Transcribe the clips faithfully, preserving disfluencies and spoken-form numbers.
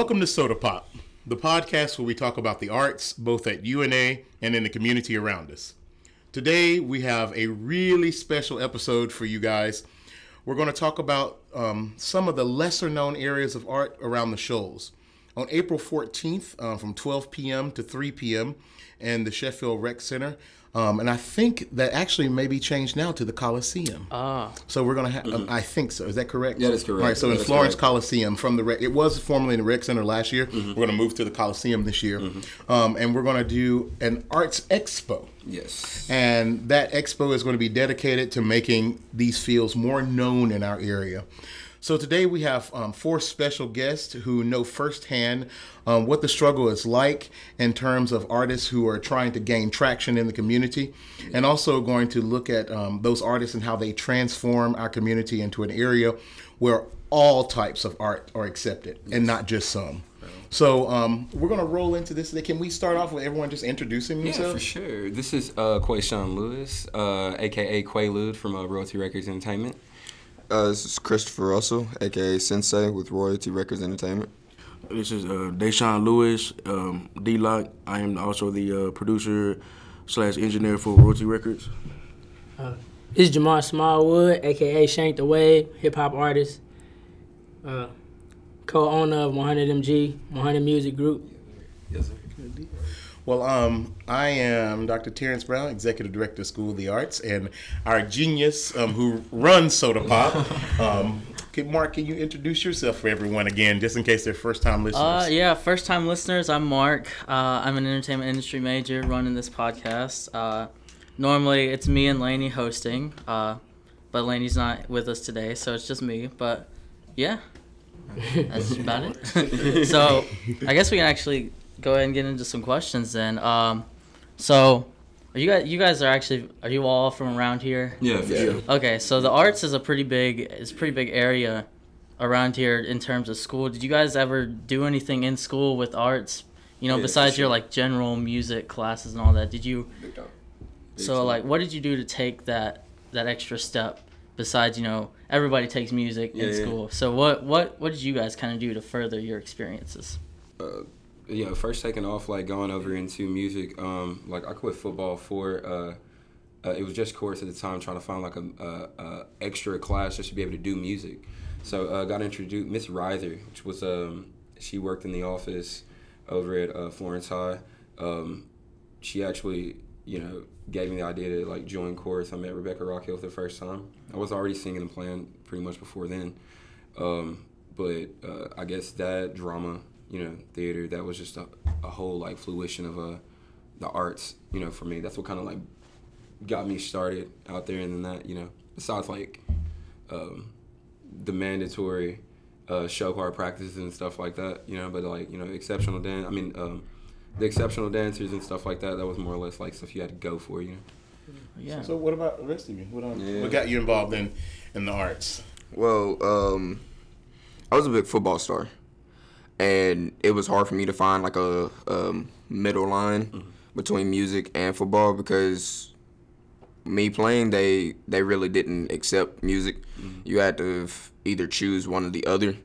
Welcome to Soda Pop, the podcast where we talk about the arts, both at U N A and in the community around us. Today, we have a really special episode for you guys. We're going to talk about um, some of the lesser known areas of art around the Shoals. On April fourteenth, uh, from twelve p.m. to three p.m. in the Sheffield Rec Center. Um, and I think that actually may be changed now to the Coliseum. Ah. So we're going to have, mm-hmm. um, I think so. Is that correct? Yeah, that's correct. All right, so yeah, in Florence correct. Coliseum from the Rec, it was formerly in the Rec Center last year. Mm-hmm. We're going to move to the Coliseum this year. Mm-hmm. Um, and we're going to do an arts expo. Yes. And that expo is going to be dedicated to making these fields more known in our area. So today we have um, four special guests who know firsthand um, what the struggle is like in terms of artists who are trying to gain traction in the community, and also going to look at um, those artists and how they transform our community into an area where all types of art are accepted and not just some. So um, we're going to roll into this. Can we start off with everyone just introducing themselves? Yeah, for sure. This is uh, Quayshawn Lewis, uh, a k a. Quaalude from uh, Royalty Records Entertainment. Uh, this is Christopher Russell, a k a. Sensei with Royalty Records Entertainment. This is uh, Deshaun Lewis, um, D-Lock. I am also the uh, producer slash engineer for Royalty Records. Uh, this is Jamar Smallwood, a k a. Shank the Wave, hip-hop artist, uh, co-owner of one hundred M G, one hundred Music Group. Yes, sir. Well, um, I am Doctor Terrence Brown, Executive Director of School of the Arts, and our genius um, who runs Soda Pop. Um, okay, Mark, can you introduce yourself for everyone again, just in case they're first-time listeners? Uh, yeah, first-time listeners, I'm Mark. Uh, I'm an entertainment industry major running this podcast. Uh, normally, it's me and Lainey hosting, uh, but Lainey's not with us today, so it's just me. But, yeah, that's about it. So, I guess we can actually go ahead and get into some questions then. Um, so, are you guys, you guys are actually, are you all from around here? Yeah, for sure. Okay, so the arts is a pretty big, it's a pretty big area around here in terms of school. Did you guys ever do anything in school with arts? You know, Yeah, besides for your sure. like general music classes and all that. Did you? Big time. Big So time. like, what did you do to take that that extra step? Besides, you know, everybody takes music Yeah, in yeah. school. So what what what did you guys kind of do to further your experiences? Uh, yeah, first taking off, like, going over into music, um, like, I quit football for, uh, uh, it was just course at the time, trying to find, like, a, a, a extra class just to be able to do music. So I uh, got introduced, Miss Ryther, which was, um, she worked in the office over at uh, Florence High. Um, she actually, you know, gave me the idea to, like, join chorus. I met Rebecca Rockhill for the first time. I was already singing and playing pretty much before then. Um, but uh, I guess that drama, you know, theater, that was just a, a whole, like, fruition of uh, the arts, you know, for me. That's what kind of, like, got me started out there. And then that, you know, besides, like, um, the mandatory uh, show choir practices and stuff like that, you know, but, like, you know, exceptional dance, I mean, um, the exceptional dancers and stuff like that, that was more or less, like, stuff you had to go for, you know. Yeah. So what about the rest of you? What, um, Yeah. what got you involved in, in the arts? Well, um, I was a big football star, and it was hard for me to find like a um, middle line mm-hmm. between music and football because me playing, they they really didn't accept music. Mm-hmm. You had to f- either choose one or the other,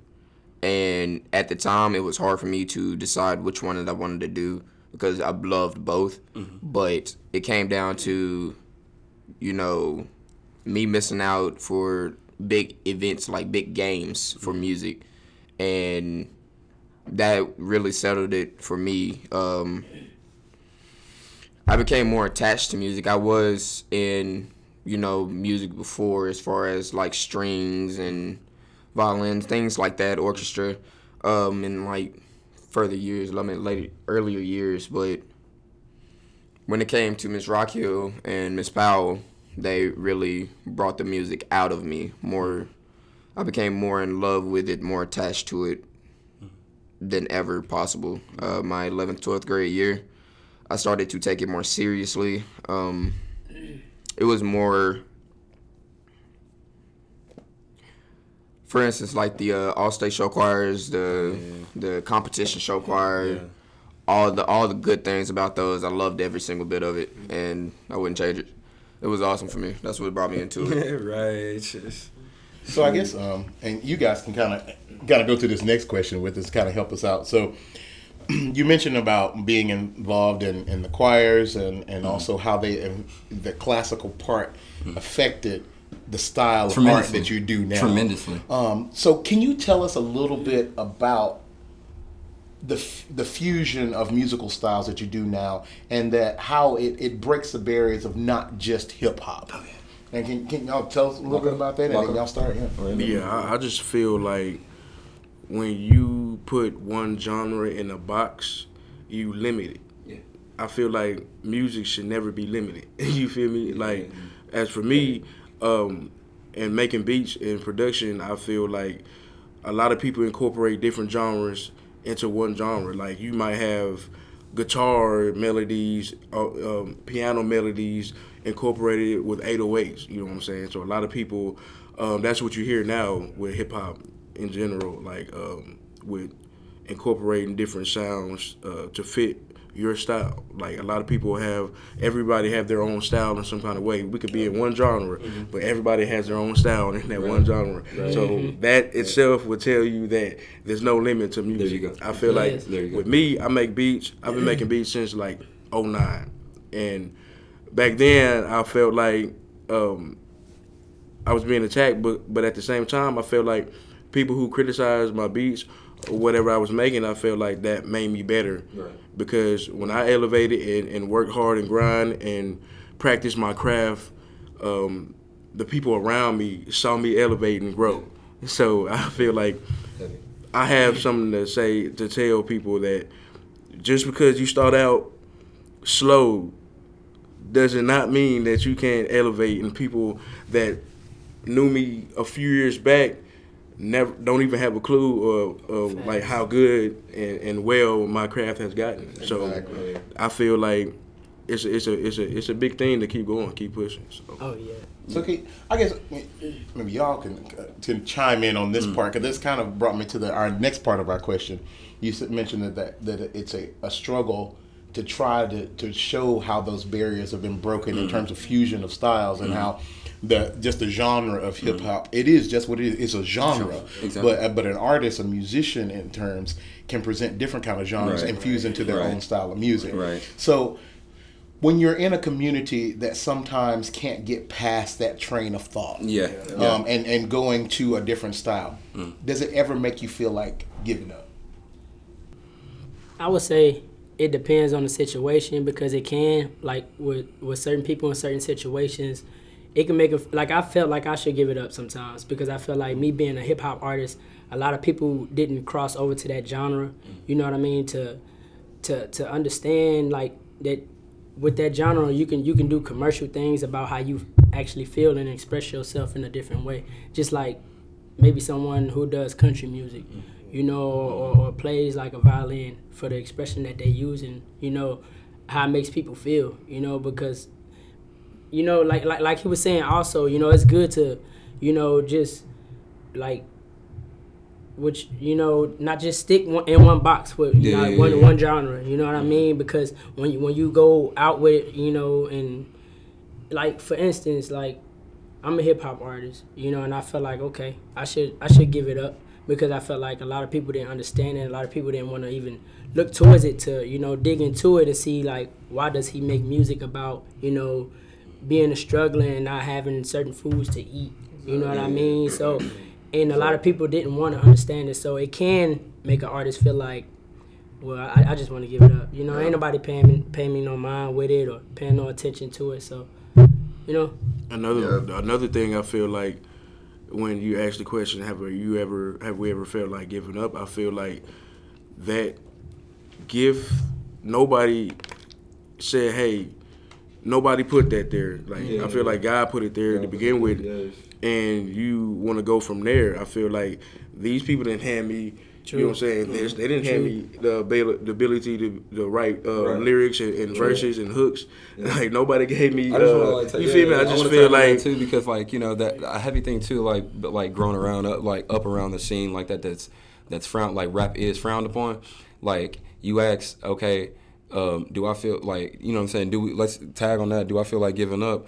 and at the time, it was hard for me to decide which one that I wanted to do because I loved both. Mm-hmm. But it came down to, you know, me missing out for big events like big games for music, and that really settled it for me. Um, I became more attached to music. I was in, you know, music before as far as like strings and violins, things like that, orchestra, um, in like further years, I mean later, earlier years. But when it came to Miss Rockhill and Miss Powell, they really brought the music out of me more. I became more in love with it, more attached to it than ever possible. Uh, my eleventh, twelfth grade year, I started to take it more seriously. Um, it was more, for instance, like the uh, all-state show choirs, the yeah. the competition show choir, yeah. all the all the good things about those. I loved every single bit of it, and I wouldn't change it. It was awesome for me. That's what brought me into it. Right. It's just, So I guess, um, and you guys can kind of kind of go to this next question with us, kind of help us out. So you mentioned about being involved in, in the choirs and, and mm-hmm. also how they the classical part mm-hmm. affected the style of art that you do now. Tremendously. Um, so can you tell us a little bit about the the fusion of musical styles that you do now, and that how it, it breaks the barriers of not just hip hop? Oh, yeah. And can, can y'all tell us a little bit about that, and then y'all start? Yeah, yeah I, I just feel like when you put one genre in a box, you limit it. Yeah. I feel like music should never be limited. You feel me? Like, as for me, um, and making beats and production, I feel like a lot of people incorporate different genres into one genre. Like, you might have guitar melodies, uh, um, piano melodies incorporated with eight oh eights, you know what I'm saying? So a lot of people, um, that's what you hear now with hip hop in general, like um, with incorporating different sounds uh, to fit your style. Like, a lot of people have, everybody have their own style in some kind of way. We could be in one genre, mm-hmm. but everybody has their own style in that right. one genre. Right. So mm-hmm. that itself would tell you that there's no limit to music. There you go. I feel yes. like with me, I make beats. I've been making beats since like oh nine. And back then, I felt like um, I was being attacked, but, but at the same time, I felt like people who criticized my beats or whatever I was making, I felt like that made me better. Right. Because when I elevated and, and worked hard and grind and practiced my craft, um, the people around me saw me elevate and grow. So I feel like I have something to say, to tell people that just because you start out slow does it not mean that you can't elevate. And people that knew me a few years back never don't even have a clue of, of like how good and, and well my craft has gotten. So exactly. I feel like it's a, it's a it's a it's a big thing to keep going, keep pushing. So. Oh yeah. So okay, I guess maybe y'all can can chime in on this mm. part, because this kind of brought me to the our next part of our question. You mentioned that that, that it's a, a struggle to try to, to show how those barriers have been broken mm. in terms of fusion of styles and mm. how the just the genre of hip hop, mm. it is just what it is. It's a genre, exactly. but but an artist, a musician, in terms, can present different kind of genres right. and fuse into their right. own style of music. Right. So when you're in a community that sometimes can't get past that train of thought, yeah, um, yeah. and and going to a different style, mm. does it ever make you feel like giving up? I would say it depends on the situation, because it can, like with with certain people in certain situations, it can make it, like I felt like I should give it up sometimes, because I feel like me being a hip hop artist, a lot of people didn't cross over to that genre, you know what I mean, to to to understand like that with that genre you can you can do commercial things about how you actually feel and express yourself in a different way, just like maybe someone who does country music, you know, or, or plays like a violin for the expression that they use, and you know how it makes people feel, you know, because you know like like like he was saying also, you know, it's good to, you know, just like which you know not just stick one, in one box with you yeah, know, yeah, one yeah. one genre, you know what I mean, because when you, when you go out with it, you know, and like for instance, like I'm a hip hop artist, you know, and I felt like okay, I should I should give it up, because I felt like a lot of people didn't understand it. A lot of people didn't want to even look towards it to, you know, dig into it and see, like, why does he make music about, you know, being a struggler and not having certain foods to eat, you know what I mean? So, and a lot of people didn't want to understand it. So it can make an artist feel like, well, I, I just want to give it up. You know, ain't nobody paying me, paying me no mind with it or paying no attention to it. So, you know. Another yeah. another thing I feel like, when you ask the question, have you ever have we ever felt like giving up? I feel like that gift, nobody said, hey, nobody put that there. Like yeah, I feel yeah. like God put it there yeah, to begin with, yes. and you want to go from there. I feel like these people didn't hand me. True. You know what I'm saying? Mm-hmm. They, they didn't True. hand me the, abil- the ability to, to write uh, right. lyrics and, and verses and hooks. Yeah. Like nobody gave me. Uh, like you yeah, feel yeah, me? I just I feel like too, because like you know that a heavy thing too, like like growing around up like up around the scene like that. That's that's frowned like rap is frowned upon. Like you ask, okay, um, do I feel like you know what I'm saying? Do we let's tag on that? Do I feel like giving up?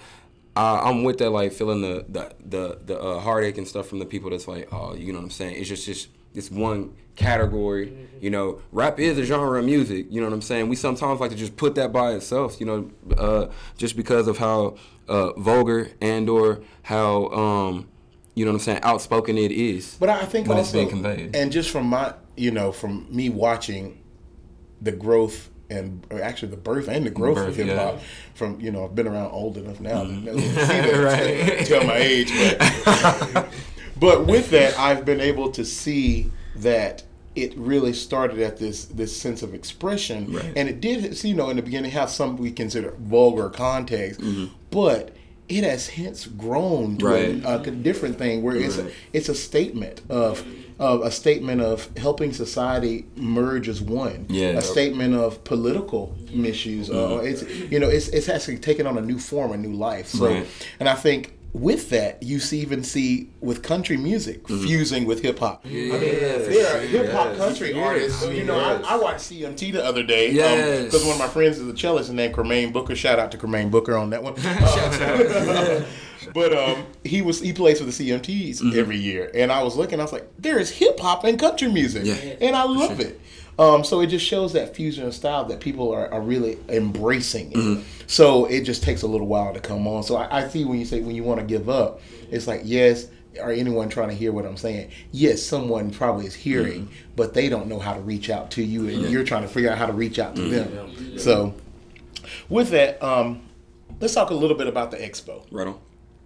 I, I'm with that, like feeling the the the, the uh, heartache and stuff from the people that's like, oh, you know what I'm saying? It's just just this one category. Mm-hmm. You know, rap is a genre of music. You know what I'm saying? We sometimes like to just put that by itself. You know, uh, just because of how uh, vulgar and or how um, you know what I'm saying, outspoken it is. But I think when also, it's being conveyed. And just from my, you know, from me watching the growth. And actually, the birth and the growth birth, of hip hop. yeah. From you know, I've been around old enough now Mm-hmm. to see that, Right. tell my age. But, but with that, I've been able to see that it really started at this this sense of expression, Right. and it did. You know, in the beginning, have some we consider vulgar context, mm-hmm. but it has hence grown to Right. a, a different thing where it's Right. a, it's a statement of. Of a statement of helping society merge as one. Yeah. A statement of political issues. Uh, it's you know it's it's actually taken on a new form, a new life. So, Right. and I think with that, you see, even see with country music Mm-hmm. fusing with hip hop. Yeah, I mean, for there are sure, hip hop yes. country Yes, artists. You know, yes. I, I watched C M T the other day Yes. because one of my friends is a cellist named Cremaine Booker. Shout out to Cremaine Booker on that one. Uh, But um, he was he plays for the C M Ts Mm-hmm. every year, and I was looking. I was like, there is hip hop and country music, Yeah. and I love it. Um, so it just shows that fusion of style that people are, are really embracing it. Mm-hmm. So it just takes a little while to come on. So I, I see when you say when you want to give up, it's like yes. Or anyone trying to hear what I'm saying? Yes, someone probably is hearing, Mm-hmm. but they don't know how to reach out to you, and Yeah. you're trying to figure out how to reach out to Mm-hmm. them. So with that, um, let's talk a little bit about the expo. Right on.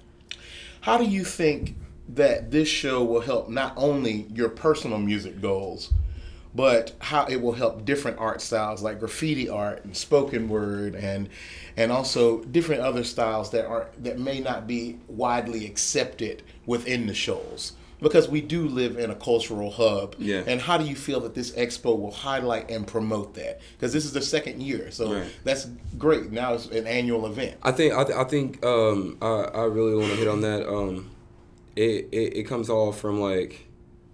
How do you think that this show will help not only your personal music goals, but how it will help different art styles like graffiti art and spoken word and and also different other styles that are that may not be widely accepted within the shows? Because we do live in a cultural hub. Yeah. And how do you feel that this expo will highlight and promote that? Because this is the second year, so Right. that's great. Now it's an annual event. I think I, th- I think um, I I really want to hit on that. Um, it, it it comes all from like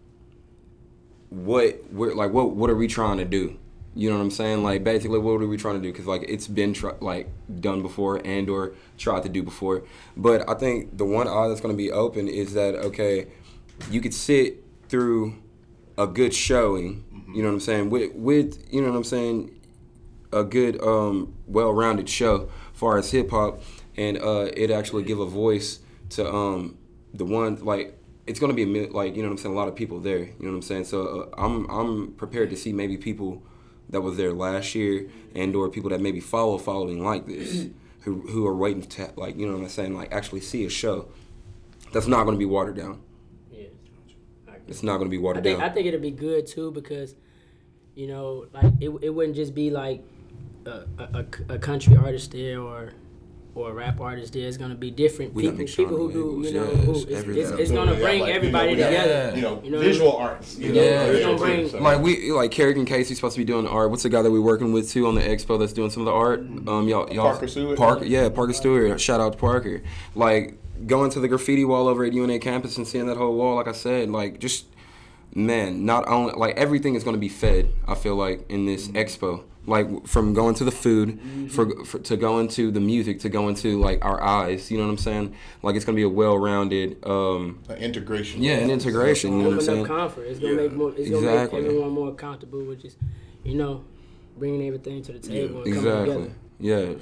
what we're like what what are we trying to do? You know what I'm saying? Like basically, what are we trying to do? Because like it's been tr- like done before and or tried to do before. But I think the one eye that's going to be open is that okay, you could sit through a good showing. You know what I'm saying? With with you know what I'm saying, a good um, well-rounded show as far as hip hop, and uh, it actually give a voice to um, the one like. It's gonna be a mil- like you know what I'm saying, a lot of people there. You know what I'm saying. So uh, I'm I'm prepared to see maybe people that was there last year and or people that maybe follow following like this, who who are waiting to like you know what I'm saying, like actually see a show that's not gonna be watered down. Yeah. It's not gonna be I watered think down. I think it'll be good too because, you know, like it it wouldn't just be like a a, a country artist there or or a rap artist there. It's gonna be different We got people Big people Sean who do Labels, you know yes, who it's, everything. it's, it's gonna Yeah, bring like, everybody you know, we got, together. You know, You know, visual arts. You know, Yeah. visual Don't bring- too, so. Like we like Kerrigan Casey's supposed to be doing the art. What's the guy that we're working with too on the expo that's doing some of the art? Um, y'all, y'all Parker Stewart? Parker, yeah, Parker Stewart. Shout out to Parker. Like going to the graffiti wall over at U N A campus and seeing that whole wall. Like I said, like just man, not only like everything is going to be fed. I feel like in this expo. Like from going to the food, for, for to going to the music, to going to like our eyes. You know what I'm saying? Like it's gonna be a well-rounded. Um, An integration. Yeah, an integration. You know what I'm Open saying? up comfort. It's gonna make more. It's Exactly. gonna make everyone more comfortable, which is, you know, bringing everything to the table and coming Exactly. together. Yes.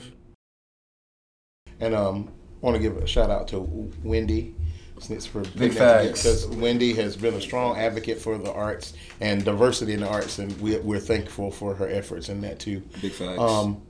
And um, want to give a shout out to Wendy Snitz for putting Big that together, facts. because Wendy has been a strong advocate for the arts and diversity in the arts, and we, we're thankful for her efforts in that too. Big facts. Um,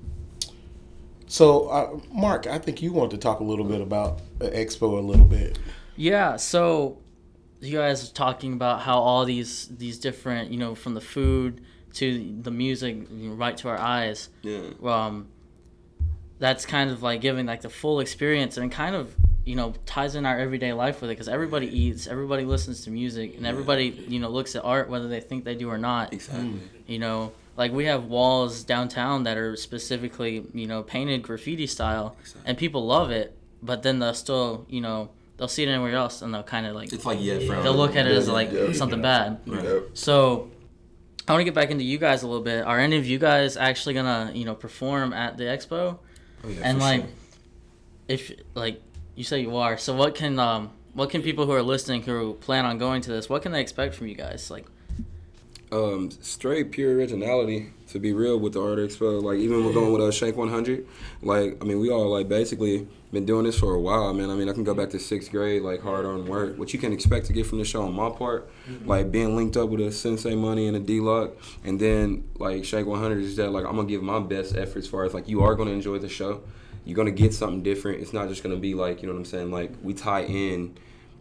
so, uh, Mark, I think you want to talk a little bit about the expo a little bit. Yeah, so you guys are talking about how all these these different, you know, from the food to the music, you know, right to our eyes. yeah. Um, that's kind of like giving like the full experience, and kind of, you know, ties in our everyday life with it, because everybody eats, everybody listens to music, and everybody, you know, looks at art whether they think they do or not. Exactly. You know, like we have walls downtown that are specifically, you know, painted graffiti style, Exactly. and people love it, but then they'll still, you know, they'll see it anywhere else and they'll kind of like, It's like yeah, frown. they'll look at it as Yeah, like yeah, something yeah. bad. Right. So I want to get back into you guys a little bit. Are any of you guys actually gonna, you know, perform at the expo? Oh, yeah, And for like, sure. if like, you say you are. So what can um what can people who are listening who plan on going to this, what can they expect from you guys? Like, Um, straight pure originality. To be real with the Art Expo, like even we're going with a Shank one hundred. Like I mean, we all like basically been doing this for a while, man. I mean, I can go back to sixth grade, like hard on work. What you can expect to get from the show on my part, like being linked up with a Sensei Money and a D-Lock, and then like Shank one hundred is that like I'm gonna give my best effort as far as like you are gonna enjoy the show. You're gonna get something different. It's not just gonna be like, you know what I'm saying. Like we tie in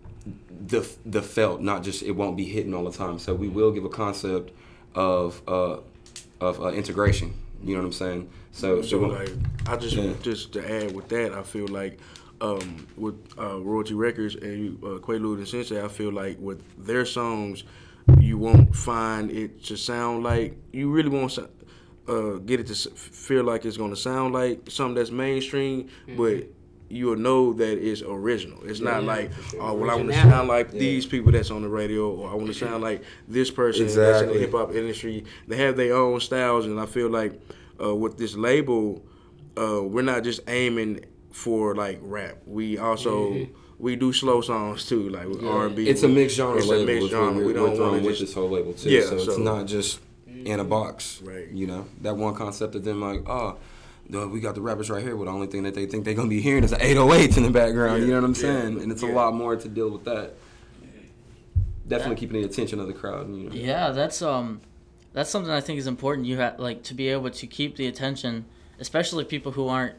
the the felt, not just it won't be hitting all the time. So we will give a concept of uh of uh, integration. You know what I'm saying? So So so like, I just Yeah. just to add with that, I feel like um, with uh, Royalty Records and uh, Quaalude and Sensei, I feel like with their songs, you won't find it to sound like you really won't so- uh, get it to s- feel like it's gonna sound like something that's mainstream, but you'll know that it's original. It's not Yeah, like, for sure. oh, well, I want to Originality. sound like these people that's on the radio, or I want to sound like this person that's in Exactly. the hip hop industry. They have their own styles, and I feel like uh, with this label, uh, we're not just aiming for like rap. We also we do slow songs too, like with R and B. it's a mixed genre It's a label. mixed is what genre. We're, We we're don't throwing want to with just this whole label too. Yeah, so, so- it's not just in a box. Right. You know that one concept of them like oh. No, we got the rappers right here. Well, the only thing that they think they're gonna be hearing is the eight oh eights in the background. You know what I'm Yeah, saying? And it's yeah. a lot more to deal with that. Definitely keeping the attention of the crowd. You know? yeah, that's um that's something I think is important. You have like to be able to keep the attention, especially people who aren't,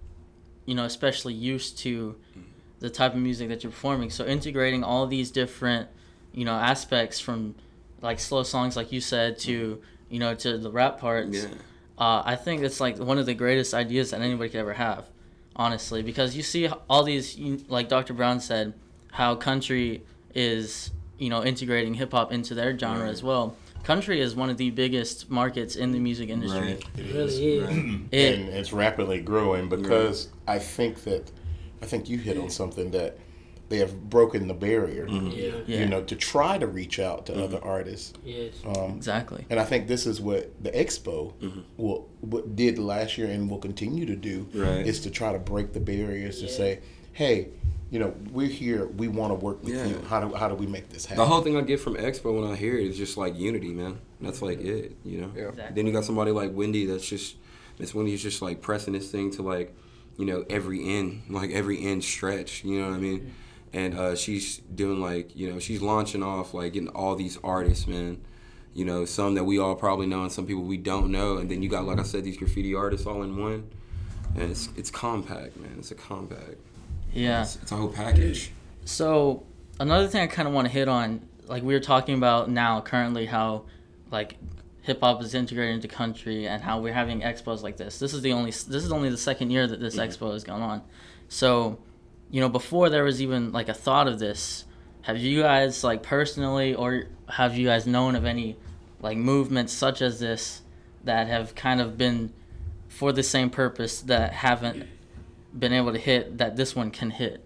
you know, especially used to the type of music that you're performing. So integrating all these different, you know, aspects from like slow songs, like you said, to you know to the rap parts. Yeah. Uh, I think it's like one of the greatest ideas that anybody could ever have, honestly, because you see all these, you- like Doctor Brown said, how country is, you know, integrating hip hop into their genre as well. Country is one of the biggest markets in the music industry. Right. It It really is. It- and it's rapidly growing because I think that I think you hit on something that they have broken the barrier. Yeah. Yeah. You know, to try to reach out to other artists. Yes. Um, Exactly. and I think this is what the expo will what did last year and will continue to do Right. is to try to break the barriers to Yeah. say, hey, you know, we're here. We want to work with Yeah. you. How do how do we make this happen? The whole thing I get from Expo when I hear it is just like unity, man. That's like it, you know. Yeah. Exactly. Then you got somebody like Wendy that's just Miss Wendy's just like pressing this thing to like, you know, every end, like every end stretch. You know what I mean? And uh, she's doing like, you know, she's launching off like getting all these artists, man. You know, some that we all probably know and some people we don't know. And then you got, like I said, these graffiti artists all in one. And it's it's compact, man. It's a compact. Yeah. It's, it's a whole package. So another thing I kind of want to hit on, like we were talking about now currently, how like hip hop is integrated into country and how we're having expos like this. This is the only this is only the second year that this expo has gone on. So, you know, before there was even like a thought of this, have you guys like personally or have you guys known of any like movements such as this that have kind of been for the same purpose that haven't been able to hit that this one can hit?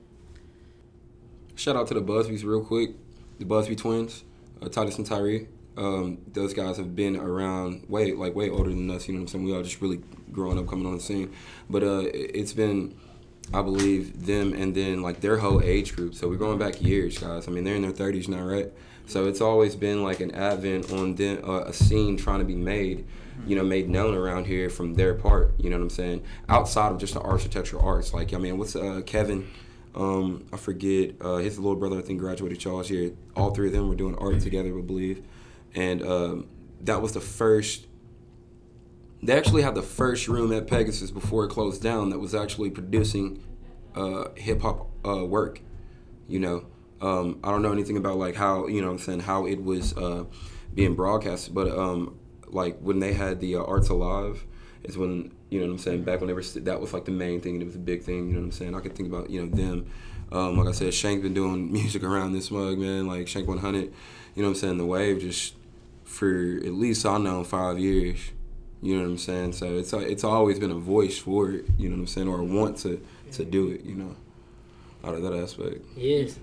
Shout out to the Busbys real quick, the Busby twins, uh, Titus and Tyree. Um, those guys have been around way like way older than us. You know what I'm saying? We all just really growing up, coming on the scene. But uh, it- it's been, I believe, them and then like their whole age group. So we're going back years, guys. I mean, they're in their thirties now, right? So it's always been like an advent on them, uh, a scene trying to be made, you know, made known around here from their part. You know what I'm saying? Outside of just the architectural arts, like I mean, what's uh, Kevin? Um, I forget. Uh, his little brother, I think, graduated Charles year. All three of them were doing art together, I believe. And um, that was the first. They actually had the first room at Pegasus before it closed down that was actually producing uh, hip hop uh, work. You know, um, I don't know anything about like how you know what I'm saying how it was uh, being broadcasted, but um, like when they had the uh, Arts Alive is when you know what I'm saying back when they were st- that was like the main thing and it was a big thing. You know what I'm saying? I could think about you know them. Um, like I said, Shank been doing music around this mug, man. Like Shank one hundred. You know what I'm saying? The Wave just for at least I know five years. You know what I'm saying? So it's it's always been a voice for it. You know what I'm saying? Or a want to to do it. You know, out of that aspect. Yes.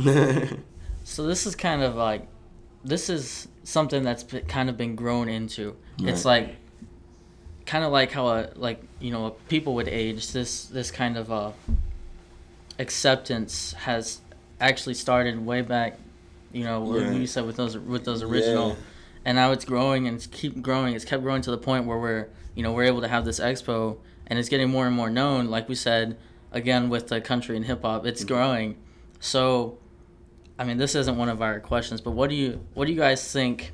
So this is kind of like, this is something that's been, kind of been grown into. It's Right. like, kind of like how a like you know people would age. This this kind of uh, acceptance has actually started way back, you know, where Yeah. you said with those with those original, Yeah. and now it's growing and it's keep growing. It's kept growing to the point where we're you know we're able to have this expo, and it's getting more and more known. Like we said, again with the country and hip hop, it's growing. So, I mean, this isn't one of our questions, but what do you what do you guys think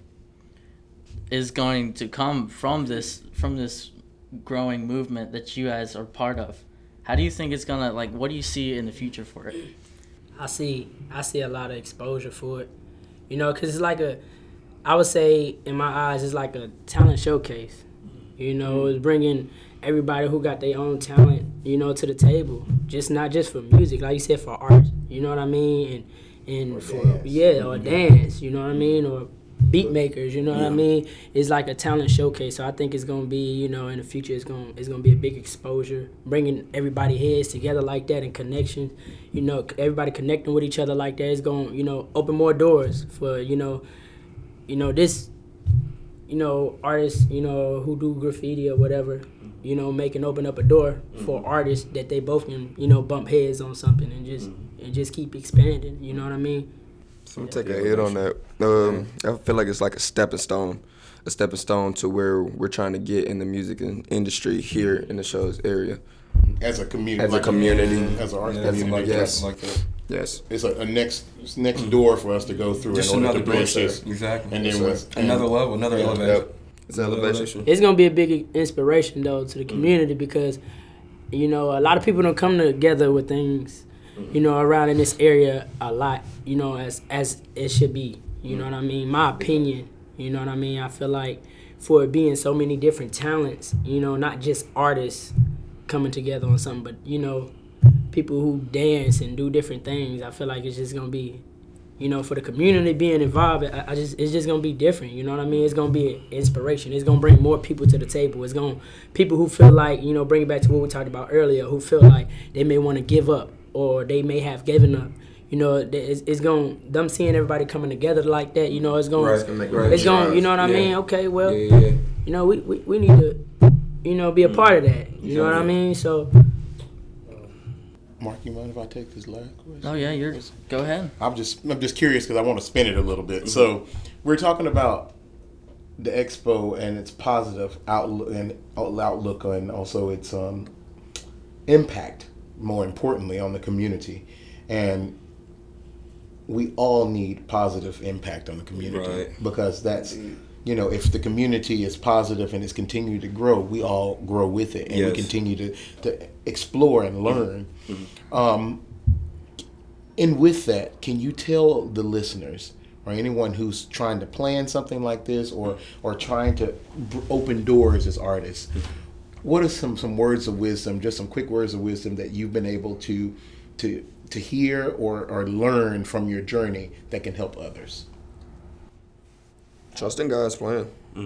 is going to come from this from this growing movement that you guys are part of? How do you think it's gonna like? What do you see in the future for it? I see I see a lot of exposure for it, you know, because it's like a, I would say in my eyes, it's like a talent showcase. You know, it's bringing everybody who got their own talent, you know, to the table. Just not just for music, like you said, for art. You know what I mean? And and Or for dance. yeah, or dance. You know what I mean? Or beat makers. You know what I mean? It's like a talent showcase. So I think it's gonna be, you know, in the future, it's gonna it's gonna be a big exposure, bringing everybody heads together like that and connection. You know, everybody connecting with each other like that is gonna, you know, open more doors for, you know, you know this. You know, artists, you know, who do graffiti or whatever, you know, make and open up a door for artists that they both can, you know, bump heads on something and just and just keep expanding. You know what I mean? I'm gonna take a hit on that. Um, I feel like it's like a stepping stone, a stepping stone to where we're trying to get in the music in- industry here in the show's area. As a community. As a community. As an art Yeah, community. like yes. that, like that. Yes. It's a, a next it's next door for us to go through Just in order another to door, bridge sir. this. Exactly. And Yes, then sir. with Another level, another Yeah, elevation. Yep. It's Another elevation. It's gonna be a big inspiration though to the community because, you know, a lot of people don't come together with things, you know, around in this area a lot, you know, as as it should be. You know what I mean? My opinion. You know what I mean? I feel like for it being so many different talents, you know, not just artists coming together on something, but you know, people who dance and do different things. I feel like it's just gonna be, you know, for the community being involved. I, I just it's just gonna be different. You know what I mean? It's gonna be an inspiration. It's gonna bring more people to the table. It's gonna people who feel like, you know, bring it back to what we talked about earlier, who feel like they may want to give up or they may have given up. You know, it's, it's going them seeing everybody coming together like that. You know, it's going, Right, It's gonna make a right. it's going. You know what I Yeah. mean? Okay, well, Yeah, yeah. you know, we, we, we need to, you know, be a part of that. You know what I mean? So, Mark, you mind if I take this last question? Oh yeah, you're. Go ahead. I'm just I'm just curious because I want to spin it a little bit. So we're talking about the expo and its positive outlook and outlook and also its um, impact, more importantly, on the community. And we all need positive impact on the community Right. because that's, you know, if the community is positive and it's continuing to grow, we all grow with it and Yes. we continue to, to explore and learn. Um, and with that, can you tell the listeners or anyone who's trying to plan something like this or or trying to b- open doors as artists, what are some, some words of wisdom, just some quick words of wisdom that you've been able to to to hear or, or learn from your journey that can help others? Trust in God's plan.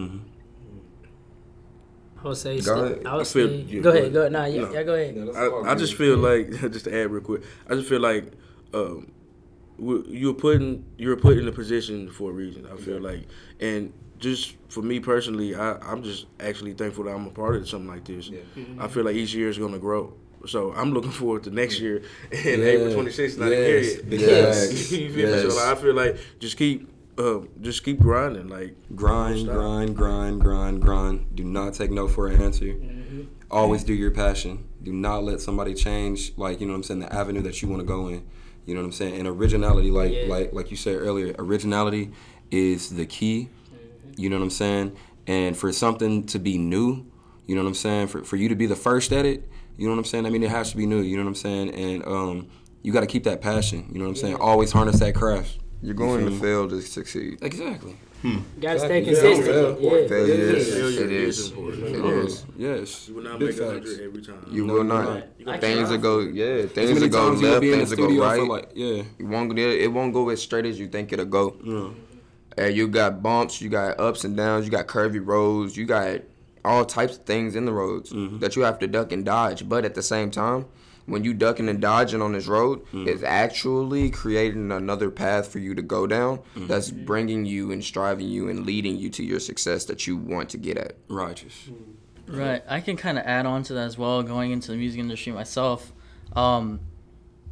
I would say, Go ahead. I would I feel- say, yeah, go go ahead, go ahead. ahead. Nah, yeah, No. yeah, go ahead. I, I just feel like just to add real quick. I just feel like um, we- you're putting you're put in a position for a reason. I feel like, and just for me personally, I, I'm just actually thankful that I'm a part of something like this. I feel like each year is gonna grow. So I'm looking forward to next year and Yeah. April twenty-sixth. Not even here Yes. yet. Big Yes. facts. You feel me? So Yes. like, I feel like just keep uh, just keep grinding. Like Grind, Stop. grind, grind, grind, grind. Do not take no for an answer. Always do your passion. Do not let somebody change, like, you know what I'm saying, the avenue that you want to go in. You know what I'm saying? And originality, like Yeah. like like you said earlier, originality is the key. You know what I'm saying? And for something to be new, you know what I'm saying? For for you to be the first at it, you know what I'm saying? I mean, it has to be new, you know what I'm saying? And um, you got to keep that passion, you know what I'm saying? Always harness that craft. You're going You to feel me? fail to succeed. Exactly. Gotta stay Exactly. Yeah, consistent. yeah. Yeah. Failure is. Failure It is is. important. It Uh, is. Yes. You will not Big make a facts. hundred every time. You No, will you're not. not. You gotta Things try. will go, yeah, As things many will go times you'll left, be in the things will go studio right. for like, yeah. It won't, it won't go as straight as you think it'll go. Yeah. And you got bumps, you got ups and downs, you got curvy roads, you got all types of things in the roads that you have to duck and dodge. But at the same time, when you ducking and dodging on this road, it's actually creating another path for you to go down that's bringing you and striving you and leading you to your success that you want to get at. Righteous. Right. I can kind of add on to that as well, going into the music industry myself. Um,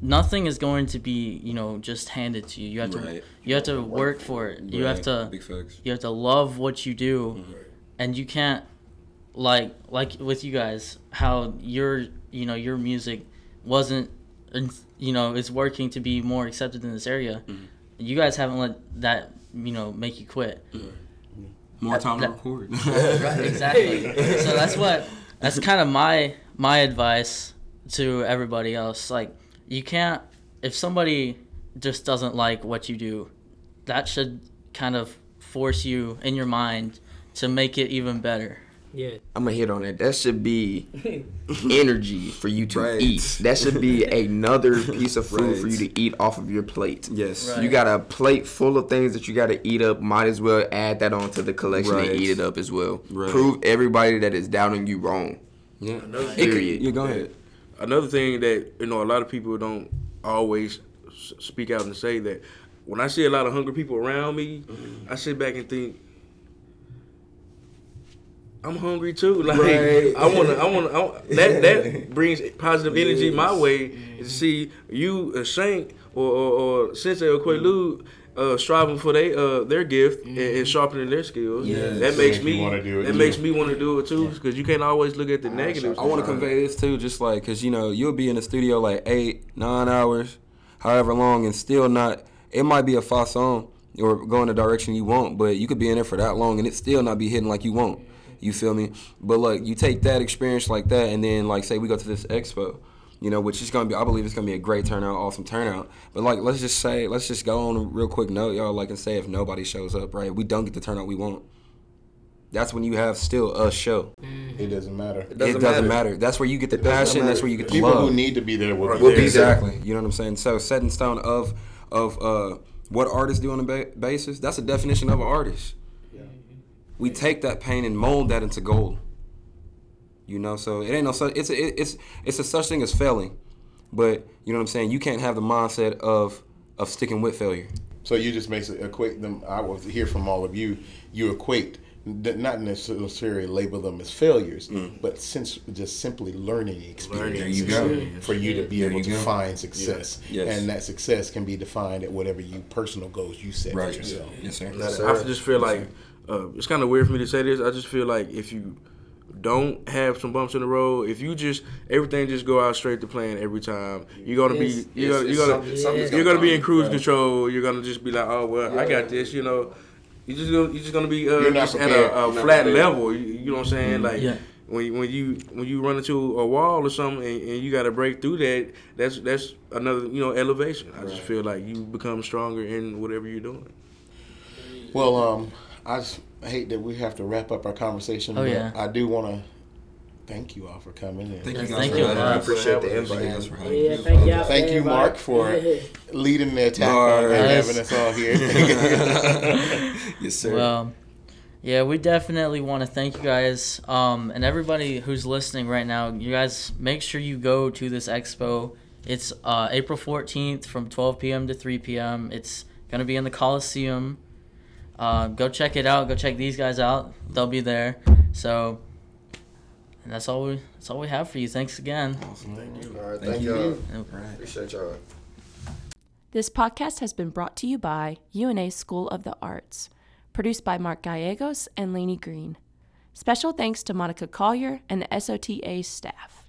nothing is going to be, you know, just handed to you. You have to Right. you have to work for it. You have Right. to Big facts. you have to love what you do, Mhm. and you can't like like with you guys how your you know your music wasn't you know is working to be more accepted in this area. Mhm. You guys haven't let that you know make you quit. More time to that- record. Right, exactly. So that's what that's kind of my my advice to everybody else. Like, you can't, if somebody just doesn't like what you do, that should kind of force you in your mind to make it even better. Yeah. I'm gonna hit on it. That should be energy for you to Right. eat. That should be another piece of food for Right. you to eat off of your plate. Yes. Right. You got a plate full of things that you got to eat up. Might as well add that onto the collection Right. and eat it up as well. Right. Prove everybody that is doubting you wrong. Yeah. Another It thing, could- Period. yeah, go ahead. another thing that you know a lot of people don't always s- speak out and say that when I see a lot of hungry people around me, I sit back and think, I'm hungry too. Like Right. I wanna, I wanna, I wanna that that brings positive energy my way to see you, uh, Shank or, or, or Sensei or Quaalude uh, striving for they uh, their gift and, and sharpening their skills. Yes. That makes Make you me wanna do it that too. makes me want to do it too because you can't always look at the negatives. I want to convey this too, just like, cause you know you'll be in the studio like eight, nine hours, however long, and still not. It might be a façon or go in the direction you want, but you could be in there for that long and it still not be hitting like you want. You feel me? But look, you take that experience like that, and then like say we go to this expo, you know, which is gonna be, I believe it's gonna be a great turnout, awesome turnout. But like, let's just say, let's just go on a real quick note, y'all, like, and say if nobody shows up, right, we don't get the turnout we want. That's when you have still a show. It doesn't matter. It It doesn't doesn't, matter. matter. That's where you get the It doesn't passion. That's matter. where you get the People love. who need to be there will be Will there. be Exactly. You know what I'm saying? So set in stone of of uh, what artists do on a ba- basis. That's a definition of an artist. We take that pain and mold that into gold. You know, so it ain't no such. It's a, it, it's it's a such thing as failing, but you know what I'm saying. You can't have the mindset of of sticking with failure. So you just basically equate them. I will hear from all of you. You equate, not necessarily label them as failures, but since just simply learning experiences There you go. for you to be There able you to go. find success, Yeah. Yes. and that success can be defined at whatever you personal goals you set for yourself. Yes, sir. I sir. just feel like uh, it's kind of weird for me to say this. I just feel like if you don't have some bumps in the road, if you just everything just go out straight to plan every time, you're gonna Yes. be you're gonna, It's- you're gonna, something- something's you're gonna be in come. cruise Right. control. You're gonna just be like, oh well, I got this. You know, you just gonna, you're just gonna be uh, You're not just at prepared. a, a You're not flat prepared. level. You, you know what I'm saying? Like Yeah. when you- when you when you run into a wall or something and, and you got to break through that, that's that's another you know elevation. I just feel like you become stronger in whatever you're doing. Well, um, I just hate that we have to wrap up our conversation, Oh, but yeah. I do want to thank you all for coming in. Thank you Yes, guys thank for you. having I me. appreciate the Thank you invite. guys for having Yeah, me. thank y'all. Thank you, everybody. Mark, for Yeah. leading the attack on and Yes. having us all here. Yes, sir. Well, yeah, we definitely want to thank you guys, um, and everybody who's listening right now. You guys, make sure you go to this expo. It's uh, April fourteenth from twelve p.m. to three p.m. It's gonna be in the Coliseum. Uh, go check it out. Go check these guys out. They'll be there. So, and that's all we that's all we have for you. Thanks again. Awesome. Thank you. All right, Thank thank you. y'all. All right. Appreciate y'all. This podcast has been brought to you by U N A School of the Arts, produced by Mark Gallegos and Lainey Green. Special thanks to Monica Collier and the S O T A staff.